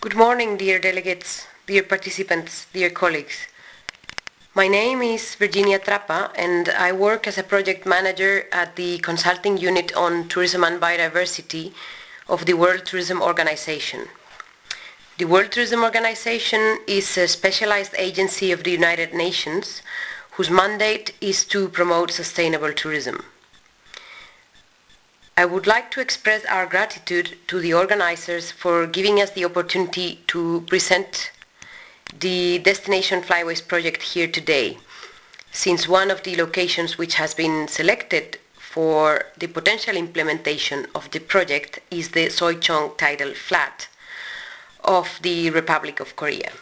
Good morning, dear delegates, dear participants, dear colleagues. My name is Virginia Trapa and I work as a project manager at the Consulting Unit on Tourism and Biodiversity of the World Tourism Organization. The World Tourism Organization is a specialized agency of the United Nations whose mandate is to promote sustainable tourism. I would like to express our gratitude to the organizers for giving us the opportunity to present the Destination Flyways project here today, since one of the locations which has been selected for the potential implementation of the project is the Soichong Tidal Flat of the Republic of Korea.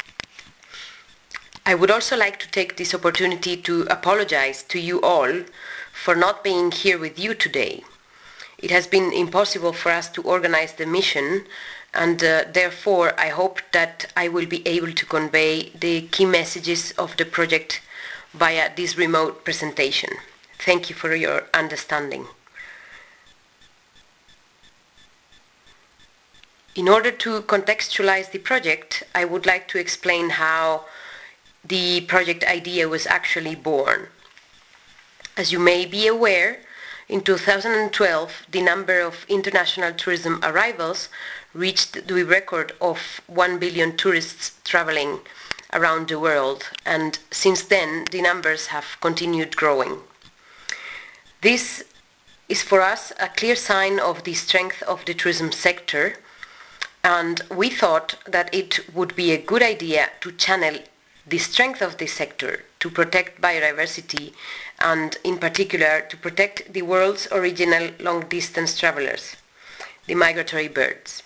I would also like to take this opportunity to apologize to you all for not being here with you today. It has been impossible for us to organize the mission, and therefore I hope that I will be able to convey the key messages of the project via this remote presentation. Thank you for your understanding. In order to contextualize the project, I would like to explain how the project idea was actually born. As you may be aware, in 2012, the number of international tourism arrivals reached the record of 1 billion tourists traveling around the world, and since then the numbers have continued growing. This is for us a clear sign of the strength of the tourism sector, and we thought that it would be a good idea to channel the strength of this sector to protect biodiversity and in particular to protect the world's original long-distance travelers, the migratory birds.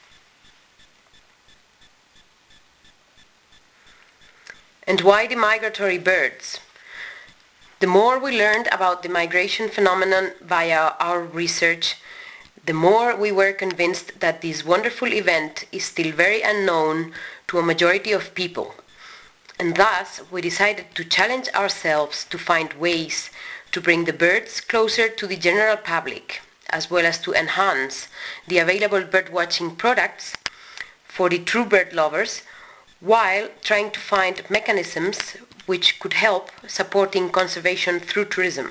And why the migratory birds? The more we learned about the migration phenomenon via our research, the more we were convinced that this wonderful event is still very unknown to a majority of people. And thus, we decided to challenge ourselves to find ways to bring the birds closer to the general public, as well as to enhance the available birdwatching products for the true bird lovers, while trying to find mechanisms which could help supporting conservation through tourism.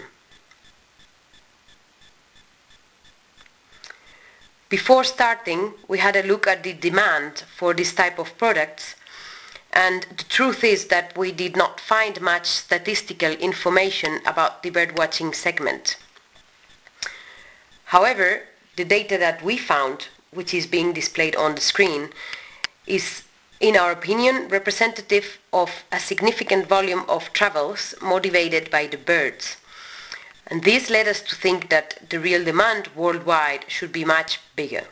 Before starting, we had a look at the demand for this type of products, and the truth is that we did not find much statistical information about the birdwatching segment. However, the data that we found, which is being displayed on the screen, is, in our opinion, representative of a significant volume of travels motivated by the birds. And this led us to think that the real demand worldwide should be much bigger.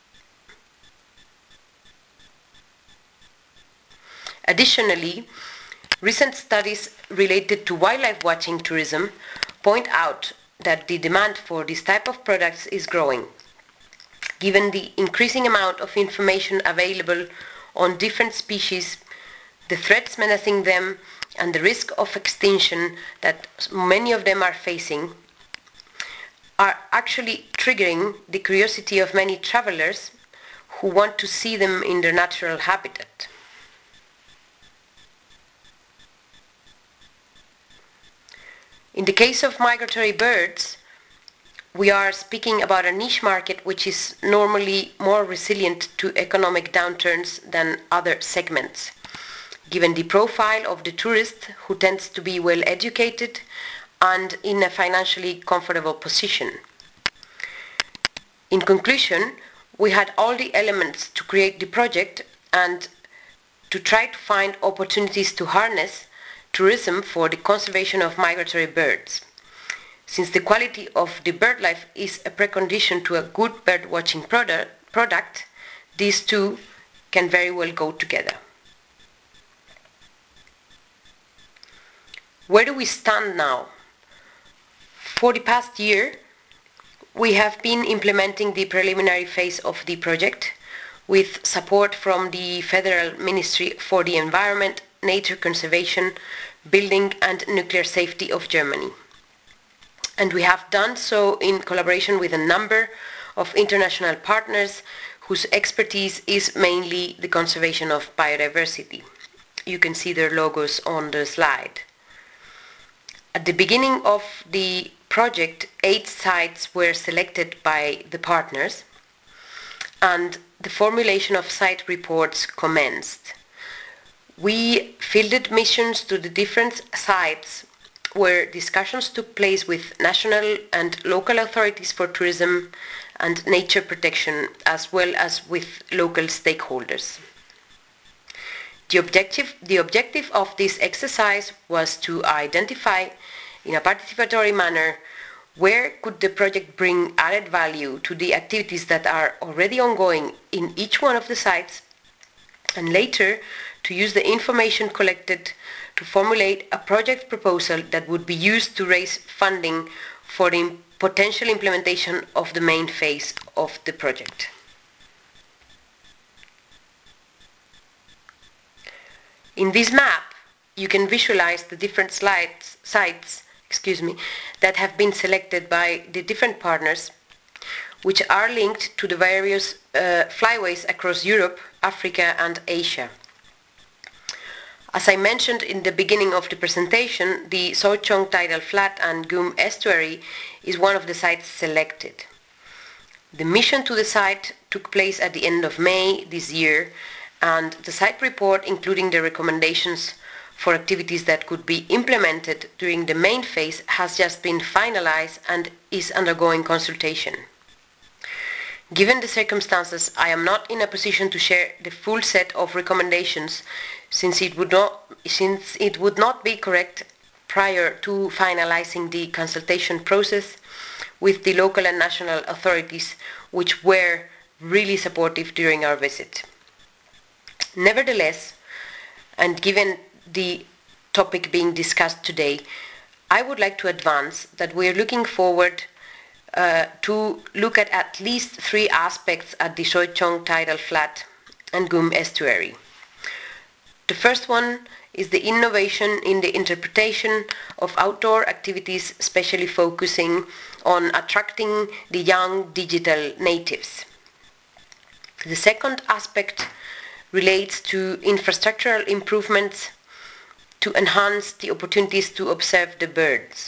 Additionally, recent studies related to wildlife watching tourism point out that the demand for this type of products is growing, given the increasing amount of information available on different species, the threats menacing them, and the risk of extinction that many of them are facing, are actually triggering the curiosity of many travelers who want to see them in their natural habitat. In the case of migratory birds, we are speaking about a niche market which is normally more resilient to economic downturns than other segments, given the profile of the tourist who tends to be well educated and in a financially comfortable position. In conclusion, we had all the elements to create the project and to try to find opportunities to harness tourism for the conservation of migratory birds. Since the quality of the bird life is a precondition to a good bird watching product, these two can very well go together. Where do we stand now? For the past year, we have been implementing the preliminary phase of the project with support from the Federal Ministry for the Environment, Nature Conservation, Building and Nuclear Safety of Germany. And we have done so in collaboration with a number of international partners whose expertise is mainly the conservation of biodiversity. You can see their logos on the slide. At the beginning of the project, 8 sites were selected by the partners, and the formulation of site reports commenced. We fielded missions to the different sites where discussions took place with national and local authorities for tourism and nature protection, as well as with local stakeholders. The objective of this exercise was to identify in a participatory manner where could the project bring added value to the activities that are already ongoing in each one of the sites, and later to use the information collected to formulate a project proposal that would be used to raise funding for the potential implementation of the main phase of the project. In this map, you can visualize the different sites that have been selected by the different partners, which are linked to the various flyways across Europe, Africa and Asia. As I mentioned in the beginning of the presentation, the Soy Chong Tidal Flat and Gum Estuary is one of the sites selected. The mission to the site took place at the end of May this year, and the site report, including the recommendations for activities that could be implemented during the main phase, has just been finalized and is undergoing consultation. Given the circumstances, I am not in a position to share the full set of recommendations, since it would not be correct prior to finalizing the consultation process with the local and national authorities, which were really supportive during our visit. Nevertheless, and given the topic being discussed today, I would like to advance that we are looking forward to look at least 3 aspects at the Soy Chong Tidal Flat and Gum Estuary. The first one is the innovation in the interpretation of outdoor activities, especially focusing on attracting the young digital natives. The second aspect relates to infrastructural improvements to enhance the opportunities to observe the birds.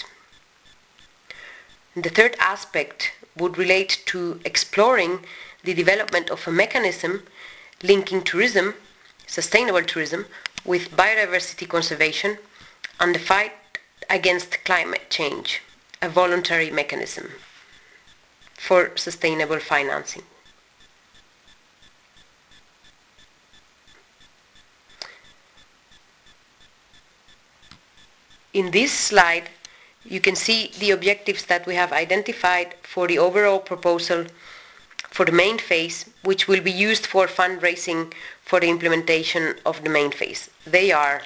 The third aspect would relate to exploring the development of a mechanism linking tourism, sustainable tourism, with biodiversity conservation and the fight against climate change, a voluntary mechanism for sustainable financing. In this slide, you can see the objectives that we have identified for the overall proposal for the main phase, which will be used for fundraising for the implementation of the main phase. They are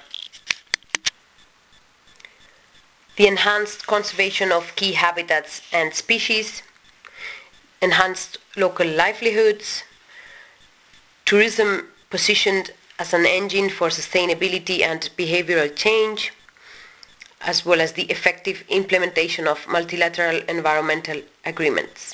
the enhanced conservation of key habitats and species, enhanced local livelihoods, tourism positioned as an engine for sustainability and behavioral change, as well as the effective implementation of multilateral environmental agreements.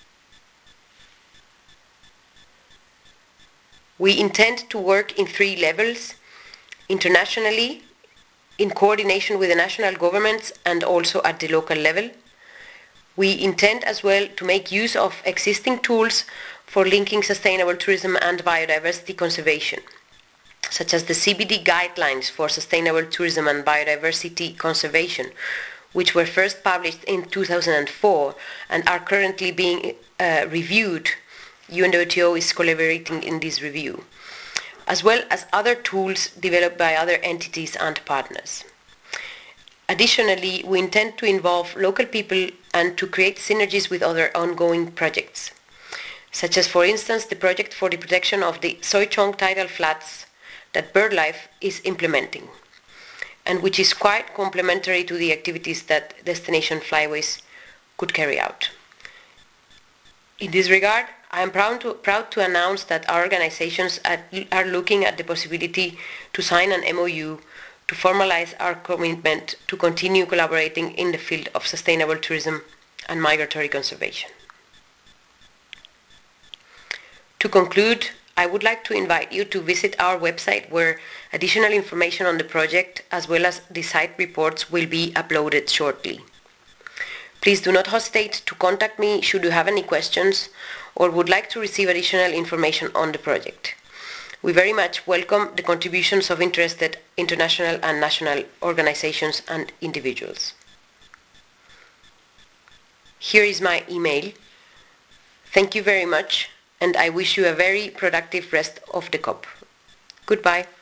We intend to work in 3 levels: internationally, in coordination with the national governments and also at the local level. We intend as well to make use of existing tools for linking sustainable tourism and biodiversity conservation, such as the CBD guidelines for sustainable tourism and biodiversity conservation, which were first published in 2004 and are currently being reviewed. UNWTO is collaborating in this review, as well as other tools developed by other entities and partners. Additionally, we intend to involve local people and to create synergies with other ongoing projects, such as, for instance, the project for the protection of the Soy Chong Tidal Flats that BirdLife is implementing, and which is quite complementary to the activities that Destination Flyways could carry out. In this regard, I am proud to announce that our organizations are looking at the possibility to sign an MOU to formalize our commitment to continue collaborating in the field of sustainable tourism and migratory conservation. To conclude, I would like to invite you to visit our website where additional information on the project as well as the site reports will be uploaded shortly. Please do not hesitate to contact me should you have any questions or would like to receive additional information on the project. We very much welcome the contributions of interested international and national organizations and individuals. Here is my email. Thank you very much, and I wish you a very productive rest of the COP. Goodbye.